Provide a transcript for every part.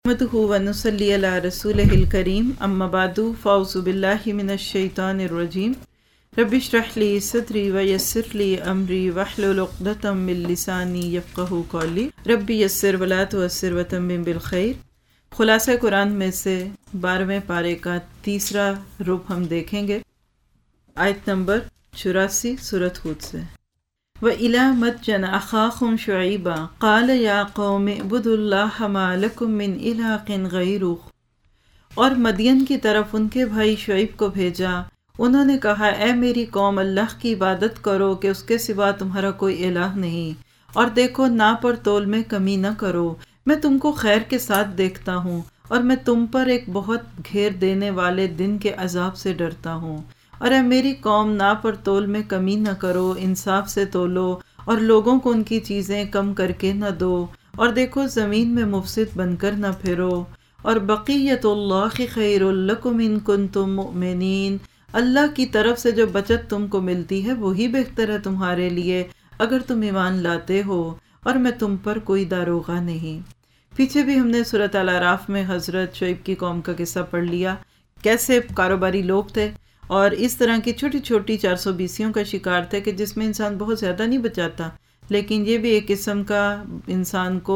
نحمده ونصلي على رسوله الكريم اما بعد فاعوذ بالله من الشيطان الرجيم رب اشرح لي صدري ويسر لي امري واحلل عقدة من لساني يفقهوا قولي رب يسر ولا تعسر وتمم بالخير۔ خلاصہ قرآن میں سے 12ویں پارے کا تیسرا ربع ہم دیکھیں گے، آیت نمبر 84 سورۃ ہود سے۔ وَإِلَىٰ مَدْيَنَ أَخَاهُمْ شُعَيْبًا قَالَ يَا قَوْمِ اعْبُدُوا اللَّهَ مَا لَكُم مِّنْ إِلَٰهٍ غَيْرُهُ، اور مدین کی طرف ان کے بھائی شعیب کو بھیجا، انہوں نے کہا اے میری قوم، اللہ کی عبادت کرو کہ اس کے سوا تمہارا کوئی الہ نہیں، اور دیکھو ناپ اور تول میں کمی نہ کرو، میں تم کو خیر کے ساتھ دیکھتا ہوں اور میں تم پر ایک بہت گھیر دینے والے دن کے عذاب سے ڈرتا ہوں۔ اور اے میری قوم، ناپ اور تول میں کمی نہ کرو، انصاف سے تولو اور لوگوں کو ان کی چیزیں کم کر کے نہ دو، اور دیکھو زمین میں مفسد بن کر نہ پھرو، اور بقیت اللہ خیر لکم ان کنتم مؤمنین، اللہ کی طرف سے جو بچت تم کو ملتی ہے وہی بہتر ہے تمہارے لیے اگر تم ایمان لاتے ہو، اور میں تم پر کوئی داروغہ نہیں۔ پیچھے بھی ہم نے سورۃ الاعراف میں حضرت شعیب کی قوم کا قصہ پڑھ لیا، کیسے کاروباری لوگ تھے اور اس طرح کی چھوٹی چھوٹی 420 کا شکار تھے کہ جس میں انسان بہت زیادہ نہیں بچاتا، لیکن یہ بھی ایک قسم کا انسان کو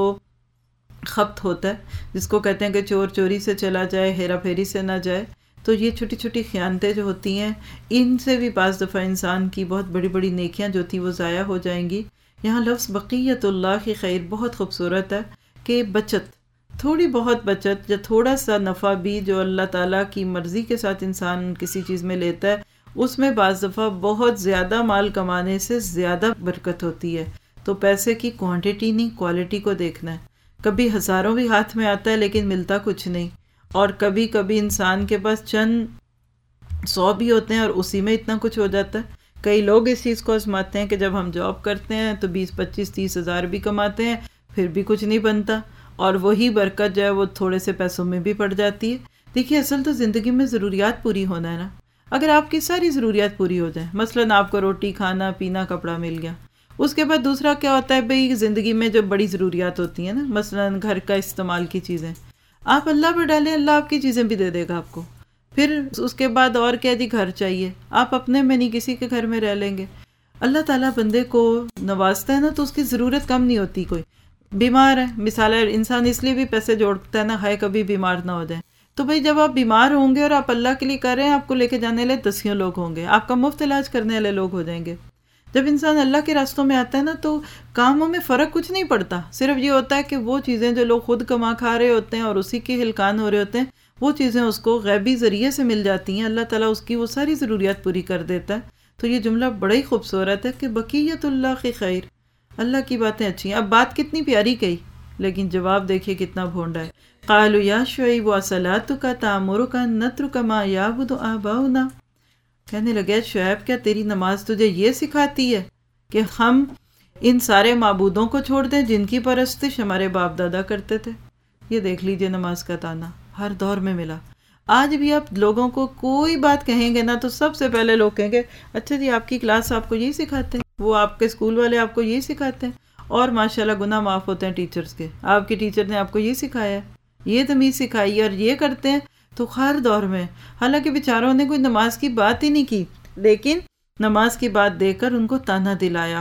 خبط ہوتا ہے، جس کو کہتے ہیں کہ چور چوری سے چلا جائے، ہیرا پھیری سے نہ جائے۔ تو یہ چھوٹی چھوٹی خیانتیں جو ہوتی ہیں، ان سے بھی بعض دفعہ انسان کی بہت بڑی بڑی نیکیاں جو تھی وہ ضائع ہو جائیں گی۔ یہاں لفظ بقیت اللہ کی خیر بہت خوبصورت ہے کہ بچت، تھوڑی بہت بچت یا تھوڑا سا نفع بھی جو اللہ تعالیٰ کی مرضی کے ساتھ انسان کسی چیز میں لیتا ہے، اس میں بعض دفعہ بہت زیادہ مال کمانے سے زیادہ برکت ہوتی ہے۔ تو پیسے کی کوانٹٹی نہیں، کوالٹی کو دیکھنا ہے۔ کبھی ہزاروں بھی ہاتھ میں آتا ہے لیکن ملتا کچھ نہیں، اور کبھی کبھی انسان کے پاس چند 100 بھی ہوتے ہیں اور اسی میں اتنا کچھ ہو جاتا ہے۔ کئی لوگ اس چیز کو آزماتے ہیں کہ جب ہم جاب کرتے ہیں تو 20 25 30 ہزار بھی کماتے ہیں، پھر بھی کچھ نہیں بنتا، اور وہی برکت جو ہے وہ تھوڑے سے پیسوں میں بھی پڑ جاتی ہے۔ دیکھیے اصل تو زندگی میں ضروریات پوری ہونا ہے نا۔ اگر آپ کی ساری ضروریات پوری ہو جائیں، مثلاً آپ کو روٹی کھانا پینا کپڑا مل گیا، اس کے بعد دوسرا کیا ہوتا ہے بھئی، زندگی میں جو بڑی ضروریات ہوتی ہیں نا، مثلاً گھر کا استعمال کی چیزیں، آپ اللہ پر ڈالیں، اللہ آپ کی چیزیں بھی دے دے گا آپ کو۔ پھر اس کے بعد اور کیا جی، گھر چاہیے، آپ اپنے میں نہیں کسی کے گھر میں رہ لیں گے۔ اللہ تعالیٰ بندے کو نوازتا ہے نا تو اس کی ضرورت کم نہیں ہوتی۔ کوئی بیمار ہے، مثال ہے، انسان اس لیے بھی پیسے جوڑتا ہے نا، ہائے کبھی بیمار نہ ہو جائے۔ تو بھئی جب آپ بیمار ہوں گے اور آپ اللہ کے لیے کر رہے ہیں، آپ کو لے کے جانے والے 10 لوگ ہوں گے، آپ کا مفت علاج کرنے والے لوگ ہو جائیں گے۔ جب انسان اللہ کے راستوں میں آتا ہے نا تو کاموں میں فرق کچھ نہیں پڑتا، صرف یہ ہوتا ہے کہ وہ چیزیں جو لوگ خود کما کھا رہے ہوتے ہیں اور اسی کے ہلکان ہو رہے ہوتے ہیں، وہ چیزیں اس کو غیبی ذریعے سے مل جاتی ہیں، اللہ تعالیٰ اس کی وہ ساری ضروریات پوری کر دیتا ہے۔ تو یہ جملہ بڑا ہی خوبصورت ہے کہ بقیت اللہ کی خیر، اللہ کی باتیں اچھی ہیں۔ اب بات کتنی پیاری کہی، لیکن جواب دیکھیے کتنا بھونڈا ہے۔ قالوا یا شعیب وصلاتک تأمرک ان نترک ما یعبد آباؤنا، کہنے لگے شعیب کیا تیری نماز تجھے یہ سکھاتی ہے کہ ہم ان سارے معبودوں کو چھوڑ دیں جن کی پرستش ہمارے باپ دادا کرتے تھے؟ یہ دیکھ لیجئے نماز کا تانا ہر دور میں ملا۔ آج بھی آپ لوگوں کو کوئی بات کہیں گے نا تو سب سے پہلے لوگ کہیں گے اچھا جی آپ کی کلاس آپ کو یہی سکھاتے ہیں، وہ آپ کے اسکول والے آپ کو یہی سکھاتے ہیں، اور ماشاءاللہ گناہ معاف ہوتے ہیں ٹیچرز کے، آپ کے ٹیچر نے آپ کو یہ سکھایا ہے، یہ تمیز سکھائی ہے، اور یہ کرتے ہیں۔ تو ہر دور میں، حالانکہ بیچاروں نے کوئی نماز کی بات ہی نہیں کی، لیکن نماز کی بات دے کر ان کو تانا دلایا،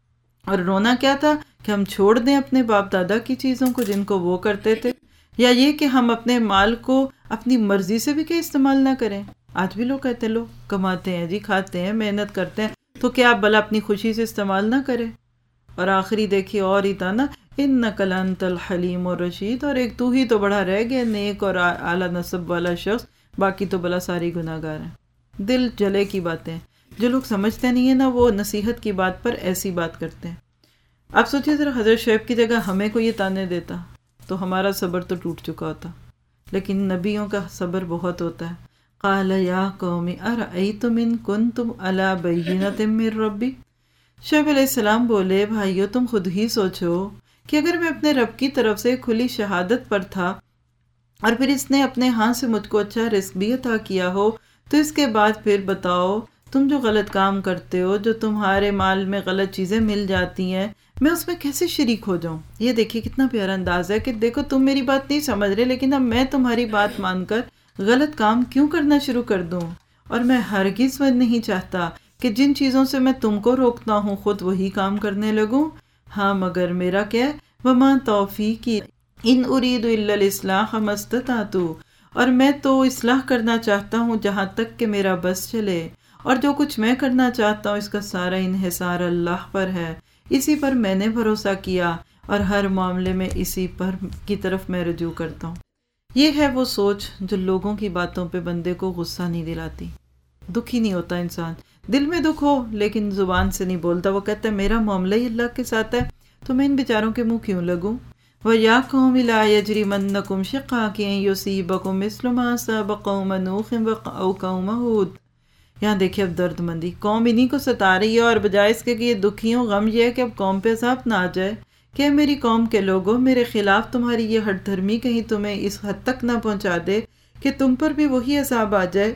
اور رونا کیا تھا کہ ہم چھوڑ دیں اپنے باپ دادا کی چیزوں کو جن کو وہ کرتے تھے، یا یہ کہ ہم اپنے مال کو اپنی مرضی سے بھی کیا استعمال نہ کریں۔ آج بھی لوگ کہتے ہیں لوگ کماتے ہیں جی، کھاتے ہیں، محنت کرتے ہیں، تو کیا آپ بھلا اپنی خوشی سے استعمال نہ کریں؟ اور آخری دیکھیے اور ہی تھا نا، انک لانت الحلیم الرشید، اور ایک تو ہی تو بڑا رہ گیا نیک اور اعلیٰ نسب والا شخص، باقی تو بلا ساری گناہ گار ہیں۔ دل جلے کی باتیں جو لوگ سمجھتے نہیں ہیں نا، وہ نصیحت کی بات پر ایسی بات کرتے ہیں۔ آپ سوچیے ذرا، حضرت شعیب کی جگہ ہمیں کو یہ تانے دیتا تو ہمارا صبر تو ٹوٹ چکا ہوتا، لیکن نبیوں کا صبر بہت ہوتا ہے۔ قال یا قوم ارأیتم ان کنتم علی بینۃ من ربی، شعیب علیہ السلام بولے بھائیو تم خود ہی سوچو کہ اگر میں اپنے رب کی طرف سے کھلی شہادت پر تھا اور پھر اس نے اپنے ہاں سے مجھ کو اچھا رزق بھی عطا کیا ہو، تو اس کے بعد پھر بتاؤ تم جو غلط کام کرتے ہو، جو تمہارے مال میں غلط چیزیں مل جاتی ہیں، میں اس میں کیسے شریک ہو جاؤں؟ یہ دیکھیے کتنا پیارا انداز ہے کہ دیکھو تم میری بات نہیں سمجھ رہے، لیکن اب میں تمہاری بات مان کر غلط کام کیوں کرنا شروع کر دوں؟ اور میں ہرگز نہیں چاہتا کہ جن چیزوں سے میں تم کو روکتا ہوں خود وہی کام کرنے لگوں۔ ہاں مگر میرا کیا؟ وما توفیقی ان ارید الا الاصلاح ما استطعت، اور میں تو اصلاح کرنا چاہتا ہوں جہاں تک کہ میرا بس چلے، اور جو کچھ میں کرنا چاہتا ہوں اس کا سارا انحصار اللہ پر ہے، اسی پر میں نے بھروسہ کیا اور ہر معاملے میں اسی پر کی طرف میں رجوع کرتا ہوں۔ یہ ہے وہ سوچ جو لوگوں کی باتوں پہ بندے کو غصہ نہیں دلاتی، دکھی نہیں ہوتا انسان، دل میں دکھ ہو لیکن زبان سے نہیں بولتا، وہ کہتا ہے میرا معاملہ ہی اللہ کے ساتھ ہے تو میں ان بیچاروں کے منہ کیوں لگوں۔ وَيَا قَوْمِ لَا يَجْرِمَنَّكُمْ شِقَاقِي أَن يُصِيبَكُم مِّثْلُ مَا أَصَابَ قَوْمَ نُوحٍ أَوْ قَوْمَ هُودٍ۔ یہاں دیکھیں اب درد مندی، قوم انہی کو ستا رہی ہے، اور بجائے اس کے کہ یہ دکھیوں غم یہ ہے کہ اب قوم پہ عذاب نہ آ جائے کہ میری قوم کے لوگوں میرے خلاف تمہاری یہ ہٹ دھرمی کہیں تمہیں اس حد تک نہ پہنچا دے کہ تم پر بھی وہی عذاب آ جائے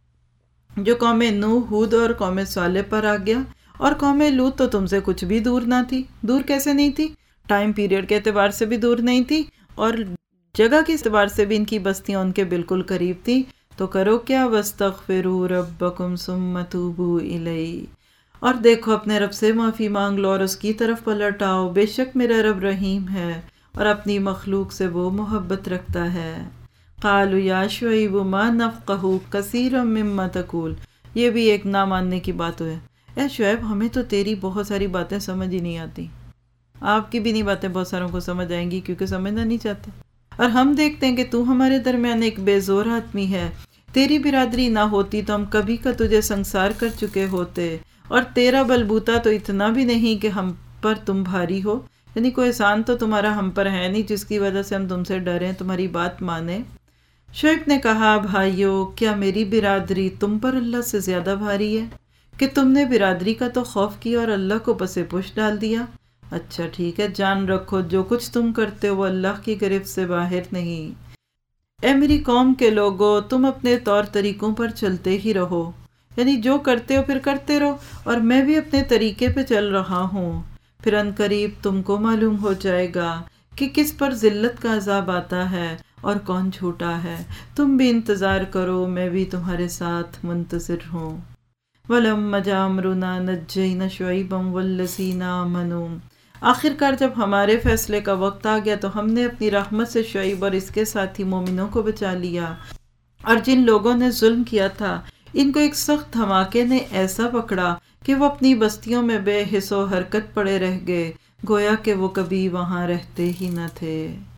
جو قوم نوح، ہود اور قوم صالح پر آ گیا۔ اور قوم لوط تو تم سے کچھ بھی دور نہ تھی، دور کیسے نہیں تھی؟ ٹائم پیریڈ کے اعتبار سے بھی دور نہیں تھی، اور جگہ کے اعتبار سے بھی ان کی بستیاں ان کے بالکل قریب تھی۔ تو کرو کیا؟ وَاسْتَغْفِرُوا رَبَّكُمْ ثُمَّ تُوبُوا إِلَيْهِ، اور دیکھو اپنے رب سے معافی مانگ لو اور اس کی طرف پلٹ آؤ، بے شک میرا رب رحیم ہے اور اپنی مخلوق سے وہ محبت رکھتا ہے۔ قالوا یا شعیب ما نفقہ کثیرا مما تقول، یہ بھی ایک نہ ماننے کی بات ہے۔ اے شعیب ہمیں تو تیری بہت ساری باتیں سمجھ ہی نہیں آتی، آپ کی بھی نہیں باتیں بہت ساروں کو سمجھ آئیں گی کیونکہ سمجھنا نہیں چاہتے، اور ہم دیکھتے ہیں کہ تو ہمارے درمیان ایک بے زور آدمی ہے، تیری برادری نہ ہوتی تو ہم کبھی کا تجھے سنسار کر چکے ہوتے، اور تیرا بلبوتا تو اتنا بھی نہیں کہ ہم پر تم بھاری ہو، یعنی کوئی احسان تو تمہارا ہم پر ہے نہیں جس کی وجہ سے ہم تم سے ڈریں، تمہاری بات مانیں۔ شعیب نے کہا بھائیو کیا میری برادری تم پر اللہ سے زیادہ بھاری ہے کہ تم نے برادری کا تو خوف کیا اور اللہ کو پس پش ڈال دیا؟ اچھا ٹھیک ہے، جان رکھو جو کچھ تم کرتے ہو وہ اللہ کی گرفت سے باہر نہیں۔ اے میری قوم کے لوگو تم اپنے طور طریقوں پر چلتے ہی رہو، یعنی جو کرتے ہو پھر کرتے رہو، اور میں بھی اپنے طریقے پہ چل رہا ہوں، پھر ان قریب تم کو معلوم ہو جائے گا کہ کس پر ذلت کا عذاب آتا ہے اور کون جھوٹا ہے۔ تم بھی انتظار کرو، میں بھی تمہارے ساتھ منتظر ہوں۔ وَلَمَّا جَاءَ أَمْرُنَا نَجَّيْنَا شُعَيْبًا وَالَّذِينَ آمَنُوا، آخرکار جب ہمارے فیصلے کا وقت آ گیا تو ہم نے اپنی رحمت سے شعیب اور اس کے ساتھی مومنوں کو بچا لیا، اور جن لوگوں نے ظلم کیا تھا ان کو ایک سخت دھماکے نے ایسا پکڑا کہ وہ اپنی بستیوں میں بے حس و حرکت پڑے رہ گئے، گویا کہ وہ کبھی وہاں رہتے ہی نہ تھے۔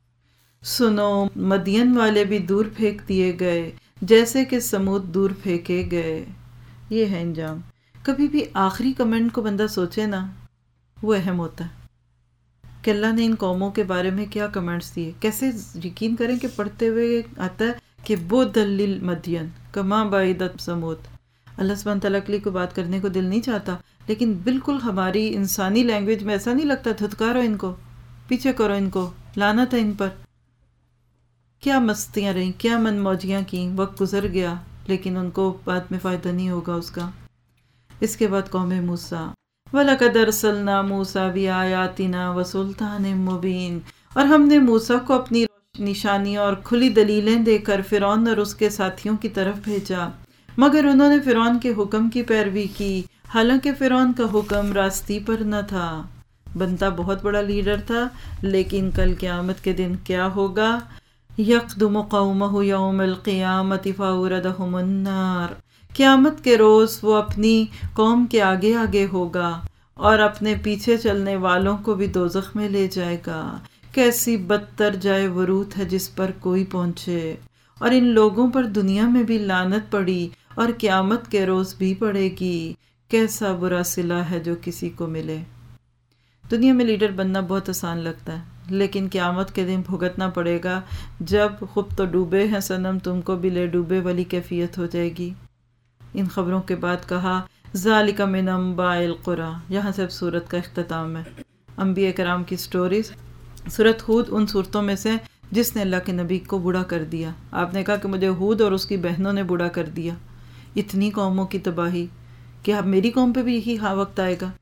سنو مدین والے بھی دور پھینک دیے گئے جیسے کہ سمود دور پھینکے گئے۔ یہ ہے انجام۔ کبھی بھی آخری کمنٹ کو بندہ سوچے نا، وہ اہم ہوتا ہے کہ اللہ نے ان قوموں کے بارے میں کیا کمنٹس دیے، کیسے یقین کریں کہ پڑھتے ہوئے آتا ہے کہ بُعْدًا لِلْمَدْيَنَ كَمَا بَعِدَتْ ثَمُودَ۔ اللہ سبحانہ تعالیٰ کے لیے کوئی بات کرنے کو دل نہیں چاہتا، لیکن بالکل ہماری انسانی لینگویج میں ایسا نہیں لگتا دھتکارو ان کو، پیچھے کرو ان کو، لعنت ہے ان پر۔ کیا مستیاں رہیں، کیا من موجیاں کیں، وقت گزر گیا لیکن ان کو بعد میں فائدہ نہیں ہوگا اس کا۔ اس کے بعد قوم موسیٰ، وَلَقَدْ أَرْسَلْنَا مُوسَىٰ بِآيَاتِنَا وَسُلْطَانٍ مُّبِينٍ، اور ہم نے موسیٰ کو اپنی نشانیاں اور کھلی دلیلیں دے کر فرعون اور اس کے ساتھیوں کی طرف بھیجا، مگر انہوں نے فرعون کے حکم کی پیروی کی، حالانکہ فرعون کا حکم راستی پر نہ تھا۔ بنتا بہت بڑا لیڈر تھا، لیکن کل قیامت کے دن کیا ہوگا؟ یقدم قومہ یوم القیامت فاوردہم النار، قیامت کے روز وہ اپنی قوم کے آگے آگے ہوگا اور اپنے پیچھے چلنے والوں کو بھی دوزخ میں لے جائے گا۔ کیسی بدتر جائے ورود ہے جس پر کوئی پہنچے، اور ان لوگوں پر دنیا میں بھی لعنت پڑی اور قیامت کے روز بھی پڑے گی۔ کیسا برا صلہ ہے جو کسی کو ملے۔ دنیا میں لیڈر بننا بہت آسان لگتا ہے، لیکن قیامت کے دن بھگتنا پڑے گا، جب خود تو ڈوبے ہیں صنم تم کو بھی لے ڈوبے والی کیفیت ہو جائے گی۔ ان خبروں کے بعد کہا ذالک من انباء القری، یہاں سے اب سورت کا اختتام ہے۔ انبیاء کرام کی سٹوریز۔ سورت ہود ان صورتوں میں سے جس نے اللہ کے نبی کو بوڑھا کر دیا۔ آپ نے کہا کہ مجھے ہود اور اس کی بہنوں نے بوڑھا کر دیا۔ اتنی قوموں کی تباہی کہ اب میری قوم پہ بھی یہی وقت آئے گا۔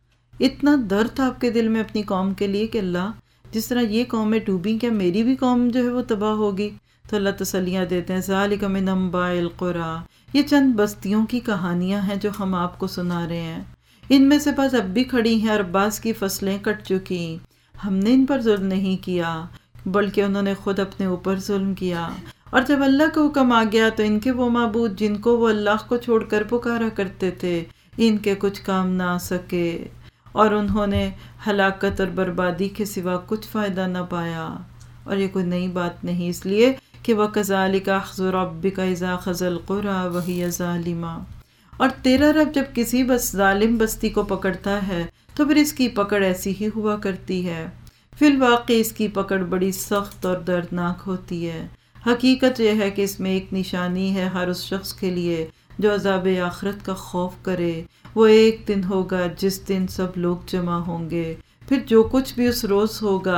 اتنا درد تھا آپ کے دل میں اپنی قوم کے لیے کہ اللہ جس طرح یہ قومیں ڈوبی، کیا میری بھی قوم جو ہے وہ تباہ ہوگی؟ تو اللہ تسلیاں دیتے ہیں، ذالک من انباء القریٰ، یہ چند بستیوں کی کہانیاں ہیں جو ہم آپ کو سنا رہے ہیں، ان میں سے بعض اب بھی کھڑی ہیں اور بعض کی فصلیں کٹ چکی، ہم نے ان پر ظلم نہیں کیا بلکہ انہوں نے خود اپنے اوپر ظلم کیا۔ اور جب اللہ کا حکم آ گیا تو ان کے وہ معبود جن کو وہ اللہ کو چھوڑ کر پکارا کرتے تھے، ان کے کچھ کام نہ آ سکے اور انہوں نے ہلاکت اور بربادی کے سوا کچھ فائدہ نہ پایا۔ اور یہ کوئی نئی بات نہیں، اس لیے کہ وَكَذَلِكَ أَخْذُ رَبِّكَ إِذَا أَخَذَ الْقُرَىٰ وَهِيَ ظَالِمَةٌ، اور تیرا رب جب کسی ظالم بستی کو پکڑتا ہے تو پھر اس کی پکڑ ایسی ہی ہوا کرتی ہے، فی الواقع اس کی پکڑ بڑی سخت اور دردناک ہوتی ہے۔ حقیقت یہ ہے کہ اس میں ایک نشانی ہے ہر اس شخص کے لیے جو عذاب آخرت کا خوف کرے، وہ ایک دن ہوگا جس دن سب لوگ جمع ہوں گے، پھر جو کچھ بھی اس روز ہوگا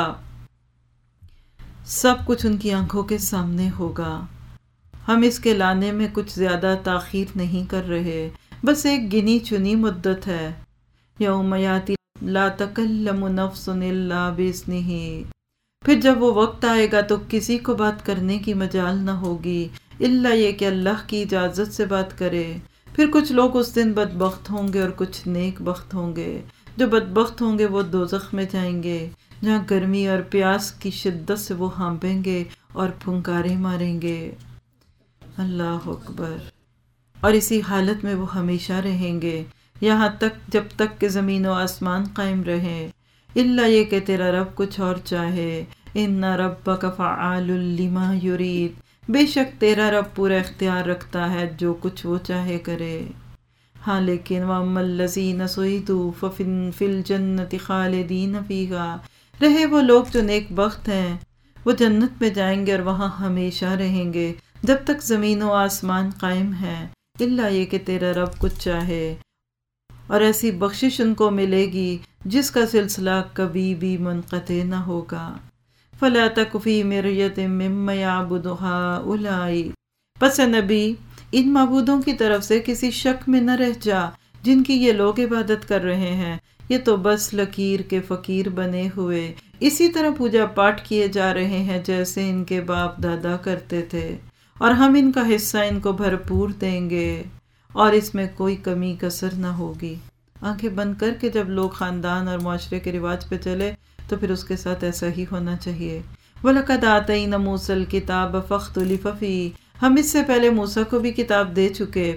سب کچھ ان کی آنکھوں کے سامنے ہوگا۔ ہم اس کے لانے میں کچھ زیادہ تاخیر نہیں کر رہے، بس ایک گنی چنی مدت ہے۔ یوم یاتی لا تکلم نفس الا باذنہ، پھر جب وہ وقت آئے گا تو کسی کو بات کرنے کی مجال نہ ہوگی الا یہ کہ اللہ کی اجازت سے بات کرے۔ پھر کچھ لوگ اس دن بدبخت ہوں گے اور کچھ نیک بخت ہوں گے۔ جو بدبخت ہوں گے وہ دوزخ میں جائیں گے جہاں گرمی اور پیاس کی شدت سے وہ ہانپیں گے اور پھنکارے ماریں گے۔ اللہ اکبر۔ اور اسی حالت میں وہ ہمیشہ رہیں گے یہاں تک جب تک کہ زمین و آسمان قائم رہیں، الا یہ کہ تیرا رب کچھ اور چاہے۔ ان ربک فعال لما یرید، بے شک تیرا رب پورا اختیار رکھتا ہے، جو کچھ وہ چاہے کرے۔ ہاں لیکن وَأَمَّا الَّذِينَ سُعِدُوا فَفِي الْجَنَّةِ خَالِدِينَ فِيهَا، رہے وہ لوگ جو نیک بخت ہیں، وہ جنت میں جائیں گے اور وہاں ہمیشہ رہیں گے جب تک زمین و آسمان قائم ہے، الا یہ کہ تیرا رب کچھ چاہے۔ اور ایسی بخشش ان کو ملے گی جس کا سلسلہ کبھی بھی منقطع نہ ہوگا۔ فَلَا تَكُ فِي مِرْيَةٍ مِّمَّا يَعْبُدُ هَٰؤُلَاءِ، پس اے نبی ان معبودوں کی طرف سے کسی شک میں نہ رہ جا جن کی یہ لوگ عبادت کر رہے ہیں، یہ تو بس لکیر کے فقیر بنے ہوئے اسی طرح پوجا پاٹ کیے جا رہے ہیں جیسے ان کے باپ دادا کرتے تھے، اور ہم ان کا حصہ ان کو بھرپور دیں گے اور اس میں کوئی کمی کسر نہ ہوگی۔ آنکھیں بند کر کے جب لوگ خاندان اور معاشرے کے رواج پہ چلے تو پھر اس کے ساتھ ایسا ہی ہونا چاہیے۔ وَلَقَدْ آتَيْنَا مُوسَى الْكِتَابَ فَاخْتُلِفَ فِيهِ، ہم اس سے پہلے موسیٰ کو بھی کتاب دے چکے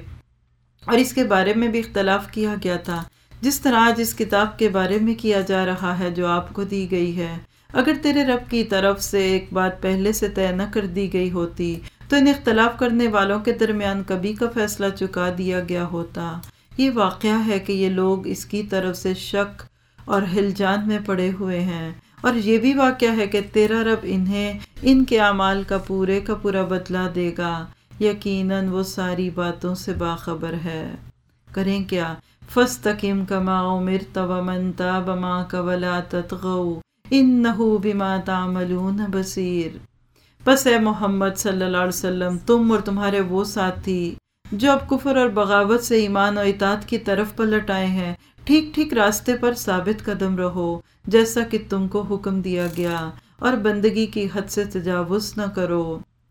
اور اس کے بارے میں بھی اختلاف کیا گیا تھا، جس طرح آج اس کتاب کے بارے میں کیا جا رہا ہے جو آپ کو دی گئی ہے۔ اگر تیرے رب کی طرف سے ایک بات پہلے سے طے نہ کر دی گئی ہوتی تو ان اختلاف کرنے والوں کے درمیان کبھی کا فیصلہ چکا دیا گیا ہوتا۔ یہ واقعہ ہے کہ یہ لوگ اس کی طرف سے شک اور ہلجان میں پڑے ہوئے ہیں، اور یہ بھی واقعہ ہے کہ تیرا رب انہیں ان کے اعمال کا پورا بدلہ دے گا، یقیناً وہ ساری باتوں سے باخبر ہے۔ کریں کیا؟ فَاسْتَقِمْ كَمَا أُمِرْتَ وَمَنْ تَابَ مَعَكَ وَلَا تَطْغَوْا إِنَّهُ بِمَا تَعْمَلُونَ بَصِيرٌ، بس اے محمد صلی اللہ علیہ وسلم تم اور تمہارے وہ ساتھی جو اب کفر اور بغاوت سے ایمان و اطاعت کی طرف پلٹ آئے ہیں، ٹھیک ٹھیک راستے پر ثابت قدم رہو جیسا کہ تم کو حکم دیا گیا، اور بندگی کی حد سے تجاوز نہ کرو،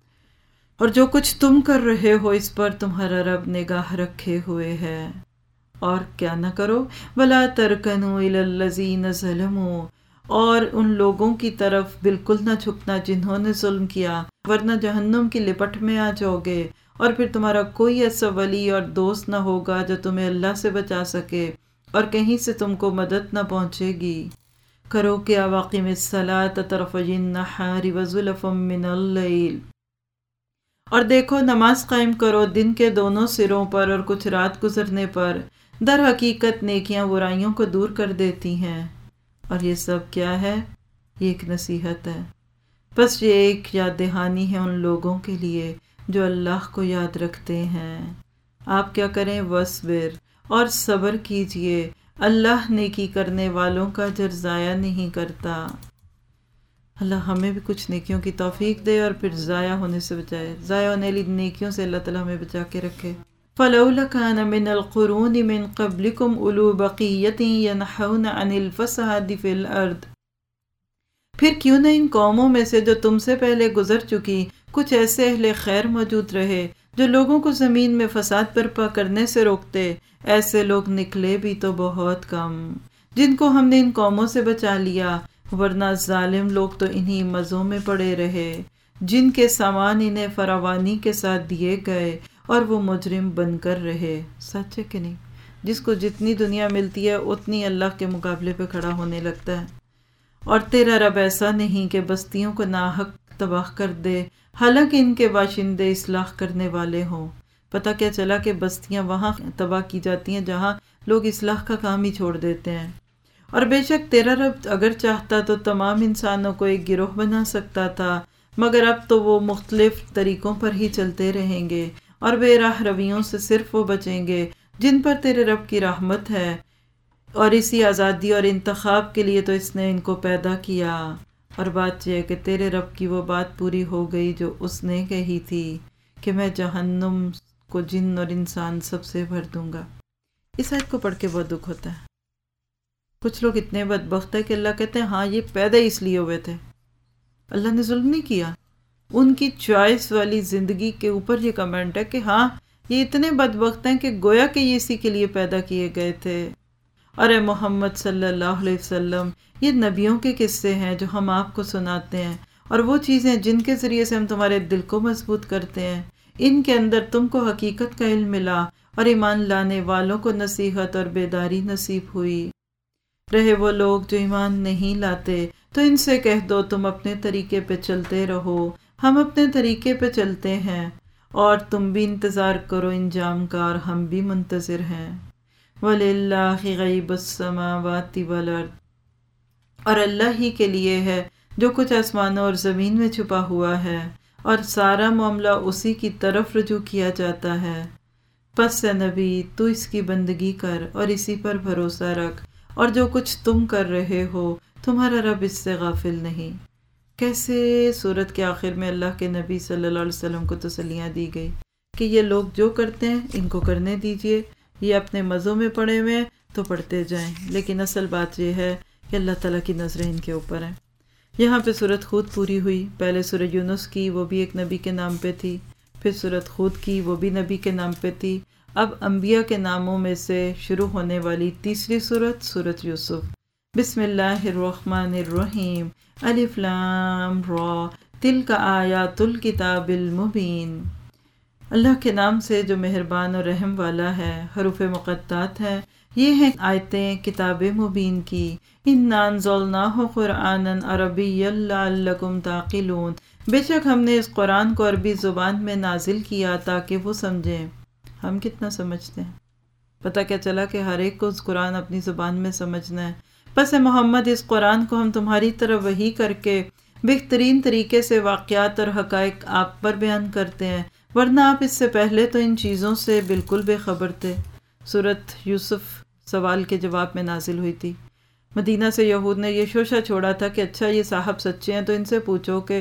اور جو کچھ تم کر رہے ہو اس پر تمہارا رب نگاہ رکھے ہوئے ہے۔ اور کیا نہ کرو، وَلَا تَرْكَنُوا إِلَى الَّذِينَ ظَلَمُوا، اور ان لوگوں کی طرف بالکل نہ جھکنا جنہوں نے ظلم کیا، ورنہ جہنم کی لپٹ میں آ جاؤ گے، اور پھر تمہارا کوئی ایسا ولی اور دوست نہ ہوگا جو تمہیں اللہ سے بچا سکے اور کہیں سے تم کو مدد نہ پہنچے گی۔ کرو کیا؟ وَأَقِمِ الصَّلَاةَ طَرَفَيِ النَّهَارِ وَزُلَفًا مِّنَ اللَّيْلِ، اور دیکھو نماز قائم کرو دن کے دونوں سروں پر اور کچھ رات گزرنے پر، در حقیقت نیکیاں برائیوں کو دور کر دیتی ہیں۔ اور یہ سب کیا ہے؟ یہ ایک نصیحت ہے، بس یہ ایک یاد دہانی ہے ان لوگوں کے لیے جو اللہ کو یاد رکھتے ہیں۔ آپ کیا کریں؟ وَاصْبِرْ، اور صبر کیجئے، اللہ نیکی کرنے والوں کا اجر ضائع نہیں کرتا۔ اللہ ہمیں بھی کچھ نیکیوں کی توفیق دے اور پھر ضائع ہونے سے بچائے، ضائع ہونے والی نیکیوں سے اللہ تعالیٰ ہمیں بچا کے رکھے۔ فلولا كان من القرون من قبلكم اولو بقیۃ ینہون عن الفساد فی الارض، پھر کیوں نہ ان قوموں میں سے جو تم سے پہلے گزر چکی کچھ ایسے اہل خیر موجود رہے جو لوگوں کو زمین میں فساد برپا کرنے سے روکتے، ایسے لوگ نکلے بھی تو بہت کم، جن کو ہم نے ان قوموں سے بچا لیا، ورنہ ظالم لوگ تو انہی مزوں میں پڑے رہے جن کے سامان انہیں فراوانی کے ساتھ دیے گئے اور وہ مجرم بن کر رہے۔ سچ ہے کہ نہیں؟ جس کو جتنی دنیا ملتی ہے اتنی اللہ کے مقابلے پہ کھڑا ہونے لگتا ہے۔ اور تیرا رب ایسا نہیں کہ بستیوں کو ناحق تباہ کر دے حالانکہ ان کے باشندے اصلاح کرنے والے ہوں۔ پتہ کیا چلا کہ بستیاں وہاں تباہ کی جاتی ہیں جہاں لوگ اصلاح کا کام ہی چھوڑ دیتے ہیں۔ اور بے شک تیرا رب اگر چاہتا تو تمام انسانوں کو ایک گروہ بنا سکتا تھا، مگر اب تو وہ مختلف طریقوں پر ہی چلتے رہیں گے اور بے راہ رویوں سے صرف وہ بچیں گے جن پر تیرے رب کی رحمت ہے، اور اسی آزادی اور انتخاب کے لیے تو اس نے ان کو پیدا کیا۔ اور بات یہ ہے کہ تیرے رب کی وہ بات پوری ہو گئی جو اس نے کہی تھی کہ میں جہنم کو جن اور انسان سب سے بھر دوں گا۔ اس آیت کو پڑھ کے بہت دکھ ہوتا ہے۔ کچھ لوگ اتنے بدبخت ہیں کہ اللہ کہتے ہیں ہاں یہ پیدا اس لیے ہوئے تھے، اللہ نے ظلم نہیں کیا، ان کی چوائس والی زندگی کے اوپر یہ کمنٹ ہے کہ ہاں یہ اتنے بدبخت ہیں کہ گویا کہ یہ اسی کے لیے پیدا کیے گئے تھے۔ اور اے محمد صلی اللہ علیہ وسلم، یہ نبیوں کے قصے ہیں جو ہم آپ کو سناتے ہیں، اور وہ چیزیں جن کے ذریعے سے ہم تمہارے دل کو مضبوط کرتے ہیں، ان کے اندر تم کو حقیقت کا علم ملا اور ایمان لانے والوں کو نصیحت اور بیداری نصیب ہوئی۔ رہے وہ لوگ جو ایمان نہیں لاتے تو ان سے کہہ دو تم اپنے طریقے پہ چلتے رہو، ہم اپنے طریقے پہ چلتے ہیں، اور تم بھی انتظار کرو انجام کا اور ہم بھی منتظر ہیں۔ وَلِلَّهِ غَيْبُ السَّمَاوَاتِ وَالْأَرْضِ، اور اللہ ہی کے لیے ہے جو کچھ آسمانوں اور زمین میں چھپا ہوا ہے، اور سارا معاملہ اسی کی طرف رجوع کیا جاتا ہے۔ پس اے نبی تو اس کی بندگی کر اور اسی پر بھروسہ رکھ، اور جو کچھ تم کر رہے ہو تمہارا رب اس سے غافل نہیں۔ کیسے سورت کے آخر میں اللہ کے نبی صلی اللہ علیہ وسلم کو تسلیاں دی گئی کہ یہ لوگ جو کرتے ہیں ان کو کرنے دیجئے، یہ اپنے مزوں میں پڑے ہوئے ہیں تو پڑھتے جائیں، لیکن اصل بات یہ ہے کہ اللہ تعالیٰ کی نظریں ان کے اوپر ہیں۔ یہاں پہ سورت خود پوری ہوئی، پہلے سورہ یونس کی، وہ بھی ایک نبی کے نام پہ تھی، پھر سورت خود کی، وہ بھی نبی کے نام پہ تھی۔ اب انبیاء کے ناموں میں سے شروع ہونے والی تیسری سورت، سورت یوسف۔ بسم اللہ الرحمن الرحیم، الف لام را، تلک آیات الکتاب المبین۔ اللہ کے نام سے جو مہربان اور رحم والا ہے، حروف مقطعات ہیں، یہ ہیں آیتیں کتاب مبین کی۔ انا انزلناہ قرآنا عربیا لعلکم تعقلون، بے شک ہم نے اس قرآن کو عربی زبان میں نازل کیا تاکہ وہ سمجھیں۔ ہم کتنا سمجھتے ہیں؟ پتہ کیا چلا کہ ہر ایک کو اس قرآن اپنی زبان میں سمجھنا ہے۔ پس محمد اس قرآن کو ہم تمہاری طرف وحی کر کے بہترین طریقے سے واقعات اور حقائق آپ پر بیان کرتے ہیں، ورنہ آپ اس سے پہلے تو ان چیزوں سے بالکل بے خبر تھے۔ سورت یوسف سوال کے جواب میں نازل ہوئی تھی۔ مدینہ سے یہود نے یہ شوشہ چھوڑا تھا کہ اچھا یہ صاحب سچے ہیں تو ان سے پوچھو کہ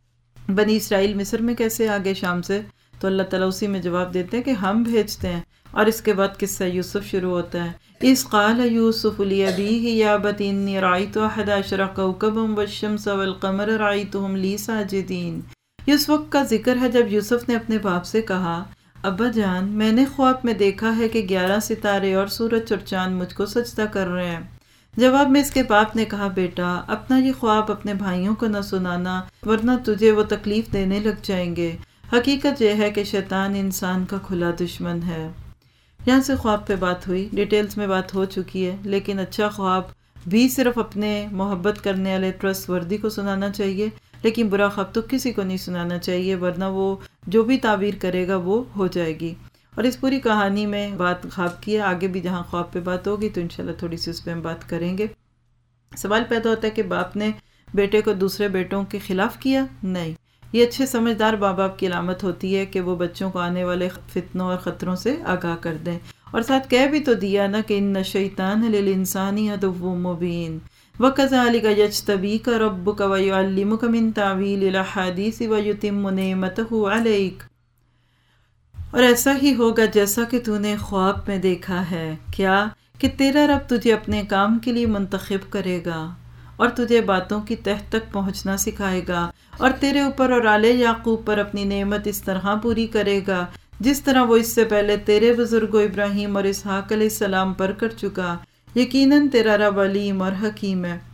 بنی اسرائیل مصر میں کیسے آگے شام سے؟ تو اللہ تعالیٰ اسی میں جواب دیتے ہیں کہ ہم بھیجتے ہیں، اور اس کے بعد قصہ یوسف شروع ہوتا ہے۔ اِذْ قَالَ يُوسُفُ لِأَبِيهِ يَا أَبَتِ إِنِّي رَأَيْتُ أَحَدَ عَشَرَ كَوْكَبًا وَالشَّمْسَ وَالْقَمَرَ رَأَيْتُهُمْ لِي سَاجِدِينَ۔ یہ اس وقت کا ذکر ہے جب یوسف نے اپنے باپ سے کہا، ابا جان میں نے خواب میں دیکھا ہے کہ 11 ستارے اور سورج اور چاند مجھ کو سجدہ کر رہے ہیں۔ جواب میں اس کے باپ نے کہا، بیٹا اپنا یہ خواب اپنے بھائیوں کو نہ سنانا ورنہ تجھے وہ تکلیف دینے لگ جائیں گے۔ حقیقت یہ ہے کہ شیطان انسان کا کھلا دشمن ہے۔ یہاں سے خواب پہ بات ہوئی، ڈیٹیلز میں بات ہو چکی ہے، لیکن اچھا خواب بھی صرف اپنے محبت کرنے والے ٹرسٹ وردی کو سنانا چاہیے، لیکن برا خواب تو کسی کو نہیں سنانا چاہیے، ورنہ وہ جو بھی تعبیر کرے گا وہ ہو جائے گی۔ اور اس پوری کہانی میں بات خواب کی ہے، آگے بھی جہاں خواب پہ بات ہوگی تو انشاءاللہ تھوڑی سی اس پہ ہم بات کریں گے۔ سوال پیدا ہوتا ہے کہ باپ نے بیٹے کو دوسرے بیٹوں کے خلاف کیا؟ نہیں، یہ اچھے سمجھدار ماں باپ کی علامت ہوتی ہے کہ وہ بچوں کو آنے والے فتنوں اور خطروں سے آگاہ کر دیں، اور ساتھ کہہ بھی تو دیا نا کہ ان الشیطان للانسان عدو مبین وَكَذَلِكَ يَجْتَبِيكَ رَبُّكَ وَيُعَلِّمُكَ مِن تَعْوِيلِ الْأَحَادِيثِ وَيُتِمُّ نِعْمَتَهُ عَلَيْكَ۔ اور ایسا ہی ہوگا جیسا کہ تو نے خواب میں دیکھا ہے، کیا کہ تیرا رب تجھے اپنے کام کے لیے منتخب کرے گا اور تجھے باتوں کی تہ تک پہنچنا سکھائے گا، اور تیرے اوپر اور آل یعقوب پر اپنی نعمت اس طرح پوری کرے گا جس طرح وہ اس سے پہلے تیرے بزرگوں ابراہیم اور اسحاق علیہ السلام پر کر چکا۔ یقیناً تیرا رب علیم اور حکیم ہے۔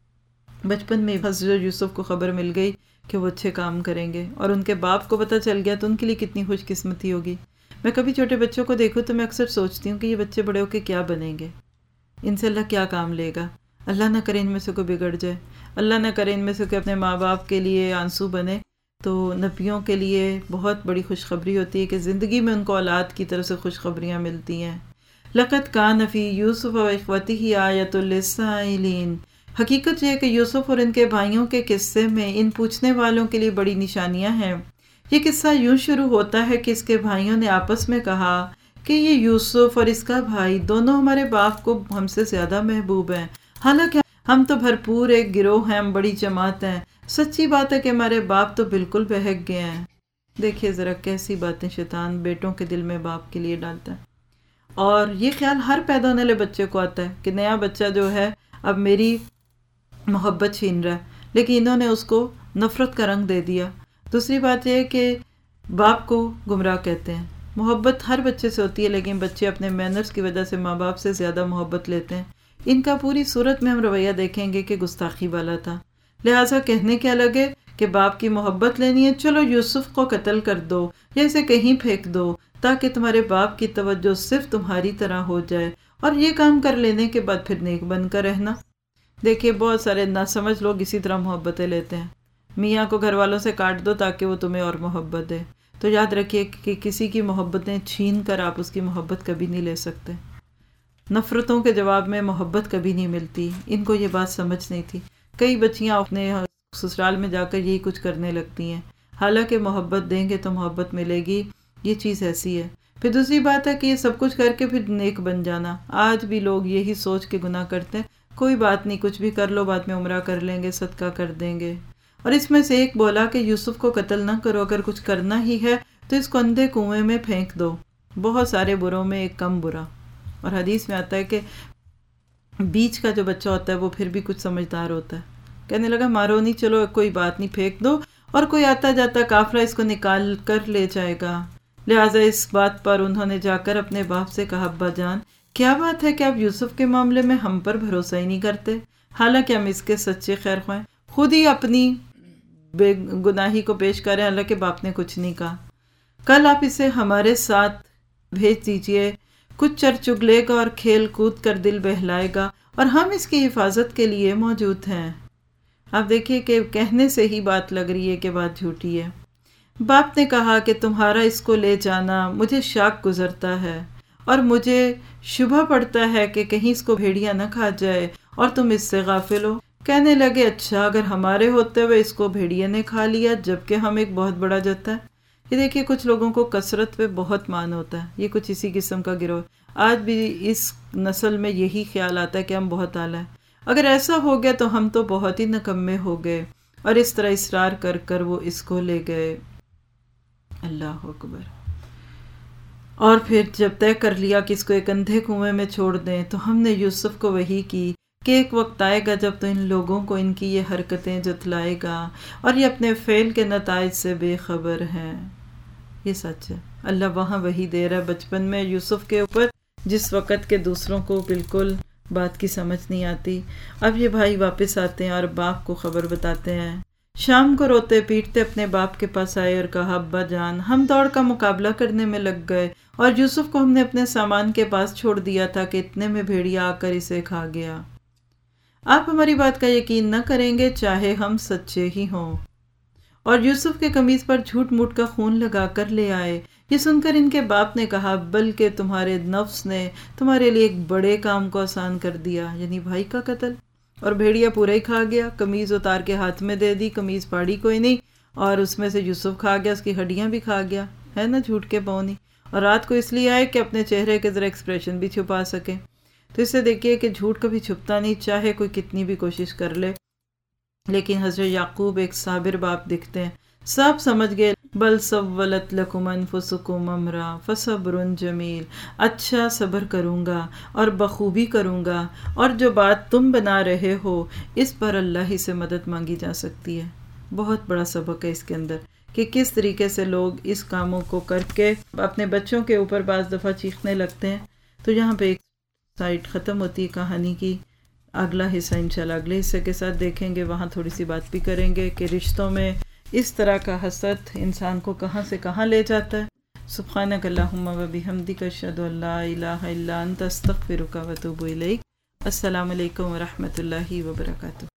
بچپن میں حضرت یوسف کو خبر مل گئی کہ وہ اچھے کام کریں گے، اور ان کے باپ کو پتہ چل گیا تو ان کے لیے کتنی خوش قسمتی ہوگی۔ میں کبھی چھوٹے بچوں کو دیکھوں تو میں اکثر سوچتی ہوں کہ یہ بچے بڑے ہو کے کیا بنیں گے، ان سے اللہ کیا کام لے گا۔ اللہ نہ کرے ان میں سے کوئی بگڑ جائے، اللہ نہ کرے ان میں سے کوئی اپنے ماں باپ کے لیے آنسو بنے۔ تو نبیوں کے لیے بہت بڑی خوشخبری ہوتی ہے کہ زندگی میں ان کو اولاد کی طرف سے خوشخبریاں ملتی ہیں۔ لَقَدْ كَانَ فِي يُوسُفَ وَإِخْوَتِهِ آیَةٌ لِلسَّائِلِينَ، حقیقت یہ ہے کہ یوسف اور ان کے بھائیوں کے قصے میں ان پوچھنے والوں کے لیے بڑی نشانیاں ہیں۔ یہ قصہ یوں شروع ہوتا ہے کہ اس کے بھائیوں نے آپس میں کہا کہ یہ یوسف اور اس کا بھائی دونوں ہمارے باپ کو ہم سے زیادہ محبوب ہیں، حالانکہ ہم تو بھرپور ایک گروہ ہیں، ہم بڑی جماعت ہیں۔ سچی بات ہے کہ ہمارے باپ تو بالکل بہک گئے ہیں۔ دیکھیے ذرا کیسی باتیں شیطان بیٹوں کے دل میں باپ کے لیے ڈالتا ہے، اور یہ خیال ہر پیدا ہونے والے بچے کو آتا ہے کہ نیا بچہ جو ہے اب میری محبت چھین رہا ہے، لیکن انہوں نے اس کو نفرت کا رنگ دے دیا۔ دوسری بات یہ ہے کہ باپ کو گمراہ کہتے ہیں۔ محبت ہر بچے سے ہوتی ہے، لیکن بچے اپنے مینرز کی وجہ سے ماں باپ سے زیادہ محبت لیتے ہیں۔ ان کا پوری صورت میں ہم رویہ دیکھیں گے کہ گستاخی والا تھا، لہٰذا کہنے کیا لگے کہ باپ کی محبت لینی ہے، چلو یوسف کو قتل کر دو یا اسے کہیں پھینک دو تاکہ تمہارے باپ کی توجہ صرف تمہاری طرح ہو جائے، اور یہ کام کر لینے کے بعد پھر نیک بن کر رہنا۔ دیکھیے بہت سارے ناسمجھ لوگ اسی طرح محبتیں لیتے ہیں، میاں کو گھر والوں سے کاٹ دو تاکہ وہ تمہیں اور محبت دے۔ تو یاد رکھیے کہ کسی کی محبتیں چھین کر آپ اس کی محبت کبھی نہیں لے سکتے۔ نفرتوں کے جواب میں محبت کبھی نہیں ملتی۔ ان کو یہ بات سمجھ نہیں تھی۔ کئی بچیاں اپنے سسرال میں جا کر یہی کچھ کرنے لگتی ہیں، حالانکہ محبت دیں گے تو محبت ملے گی، یہ چیز ایسی ہے۔ پھر دوسری بات ہے کہ یہ سب کچھ کر کے پھر نیک بن جانا۔ آج بھی لوگ یہی سوچ کے گناہ کرتے ہیں، کوئی بات نہیں، کچھ بھی کر لو، بعد میں عمرہ کر لیں گے، صدقہ کر دیں گے۔ اور اس میں سے ایک بولا کہ یوسف کو قتل نہ کرو، اگر کچھ کرنا ہی ہے تو اس کو اندھے کنویں میں پھینک دو، بہت سارے بروں میں ایک کم برا۔ اور حدیث میں آتا ہے کہ بیچ کا جو بچہ ہوتا ہے وہ پھر بھی کچھ سمجھدار ہوتا ہے، کہنے لگا مارو نہیں، چلو کوئی بات نہیں، پھینک دو، اور کوئی آتا جاتا قافلہ اس کو نکال کر لے جائے گا۔ لہٰذا اس بات پر انہوں نے جا کر اپنے باپ سے کہا، ابا جان کیا بات ہے کہ آپ یوسف کے معاملے میں ہم پر بھروسہ ہی نہیں کرتے، حالانکہ ہم اس کے سچے خیر خواہ ہیں، خود ہی اپنی بے گناہی کو پیش کریں، حالانکہ باپ نے کچھ نہیں کہا۔ کل آپ اسے ہمارے ساتھ بھیج دیجئے، کچھ چر چگلے گا اور کھیل کود کر دل بہلائے گا، اور ہم اس کی حفاظت کے لیے موجود ہیں۔ آپ دیکھیے کہ کہنے سے ہی بات لگ رہی ہے کہ بات جھوٹی ہے۔ باپ نے کہا کہ تمہارا اس کو لے جانا مجھے شاک گزرتا ہے، اور مجھے شبہ پڑتا ہے کہ کہیں اس کو بھیڑیا نہ کھا جائے اور تم اس سے غافل ہو۔ کہنے لگے، اچھا اگر ہمارے ہوتے ہوئے اس کو بھیڑیا نے کھا لیا جبکہ ہم ایک بہت بڑا جتھا ہے۔ یہ دیکھیے کچھ لوگوں کو کثرت پہ بہت مان ہوتا ہے، یہ کچھ اسی قسم کا گروہ آج بھی اس نسل میں یہی خیال آتا ہے کہ ہم بہت اعلیٰ ہیں، اگر ایسا ہو گیا تو ہم تو بہت ہی نکمے ہو گئے، اور اس طرح اصرار کر کر وہ اس کو لے گئے۔ اللہ اکبر۔ اور پھر جب طے کر لیا کہ اس کو ایک اندھے کنویں میں چھوڑ دیں تو ہم نے یوسف کو وحی کی کہ ایک وقت آئے گا جب تو ان لوگوں کو ان کی یہ حرکتیں جتلائے گا اور یہ اپنے فعل کے نتائج سے بے خبر ہیں۔ یہ سچ ہے، اللہ وہاں وحی دے رہا ہے بچپن میں یوسف کے اوپر، جس وقت کے دوسروں کو بالکل بات کی سمجھ نہیں آتی۔ اب یہ بھائی واپس آتے ہیں اور باپ کو خبر بتاتے ہیں۔ شام کو روتے پیٹتے اپنے باپ کے پاس آئے اور کہا، ابا جان ہم دوڑ کا مقابلہ کرنے میں لگ گئے اور یوسف کو ہم نے اپنے سامان کے پاس چھوڑ دیا تھا کہ اتنے میں بھیڑیا آ کر اسے کھا گیا۔ آپ ہماری بات کا یقین نہ کریں گے چاہے ہم سچے ہی ہوں۔ اور یوسف کے قمیص پر جھوٹ موٹ کا خون لگا کر لے آئے۔ یہ سن کر ان کے باپ نے کہا، بلکہ تمہارے نفس نے تمہارے لیے ایک بڑے کام کو آسان کر دیا، یعنی بھائی کا قتل۔ اور بھیڑیا پورا ہی کھا گیا، قمیض اتار کے ہاتھ میں دے دی، قمیض پاڑی کوئی نہیں، اور اس میں سے یوسف کھا گیا، اس کی ہڈیاں بھی کھا گیا، ہے نا جھوٹ کے پونی۔ اور رات کو اس لیے آئے کہ اپنے چہرے کے ذرا ایکسپریشن بھی چھپا سکے۔ تو اس سے دیکھیے کہ جھوٹ کبھی چھپتا نہیں، چاہے کوئی کتنی بھی کوشش کر لے۔ لیکن حضرت یعقوب ایک صابر باپ دکھتے ہیں، سب سمجھ گئے بل سولت لکم انفسکم امرا فصبر جمیل، اچھا صبر کروں گا اور بخوبی کروں گا، اور جو بات تم بنا رہے ہو اس پر اللہ ہی سے مدد مانگی جا سکتی ہے۔ بہت بڑا سبق ہے اس کے اندر کہ کس طریقے سے لوگ اس کاموں کو کر کے اپنے بچوں کے اوپر بعض دفعہ چیخنے لگتے ہیں۔ تو یہاں پہ ایک سائٹ ختم ہوتی ہے کہانی کی، اگلا حصہ انشاءاللہ اگلے حصے کے ساتھ دیکھیں گے، وہاں تھوڑی سی بات بھی کریں گے کہ رشتوں میں اس طرح کا حسد انسان کو کہاں سے کہاں لے جاتا ہے۔ سبحانک اللہم و بحمدک اشہد ان لا الہ الا انت استغفرک و اتوب الیک۔ السلام علیکم ورحمۃ اللہ وبرکاتہ۔